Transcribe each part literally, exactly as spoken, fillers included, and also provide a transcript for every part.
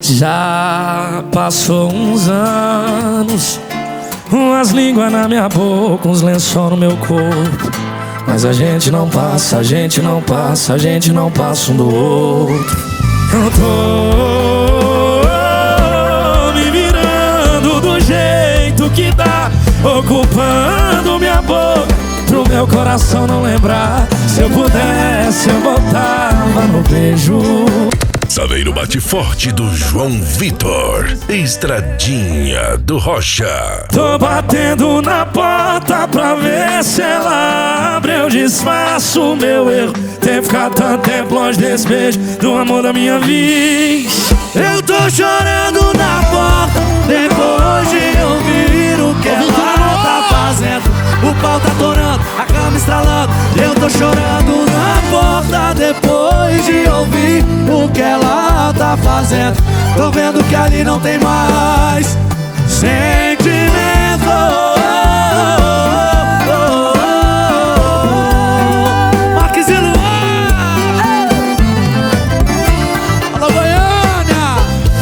Já passou uns anos, umas línguas na minha boca, uns lençol no meu corpo. Mas a gente não passa, a gente não passa, a gente não passa um do outro. Eu tô me virando do jeito que dá, ocupando minha boca pro meu coração não lembrar. Se eu pudesse eu voltava no beijo. Saveiro bate forte do João Vitor, Estradinha do Rocha. Tô batendo na porta pra ver se ela abre. Eu desfaço o meu erro, ter ficado tanto tempo longe desse beijo, do amor da minha vida. Eu tô chorando na porta depois de ouvir o que ela tá fazendo. O pau tá torando, a cama estralando. Eu tô chorando na porta depois de ouvir o que ela tá fazendo. Tô vendo que ali não tem mais sentimento. Marques e Luan, alô Goiânia.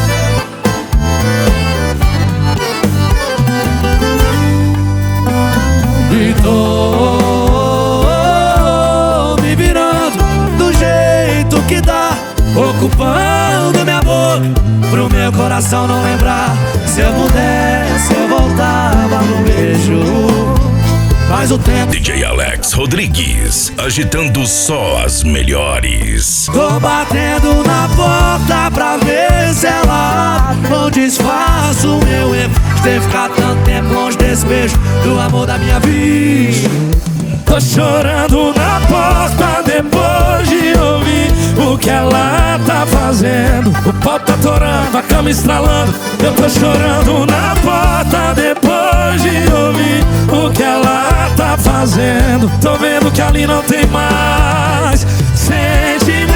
E tô me virando do jeito que dá, ocupando minha boca pro meu coração não lembrar. Se eu pudesse eu voltava no beijo, mas o tempo. D J Alex Rodrigues, agitando só as melhores. Tô batendo na porta pra ver se ela não desfaço o meu erro de ter ficado tanto tempo longe desse beijo, do amor da minha vida. Tô chorando na porta depois de ouvir o que ela tá fazendo. O pau tá torando, a cama estralando. Eu tô chorando na porta depois de ouvir o que ela tá fazendo. Tô vendo que ali não tem mais sentimento.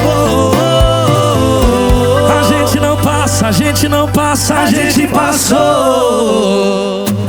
A gente não passa, a gente passou.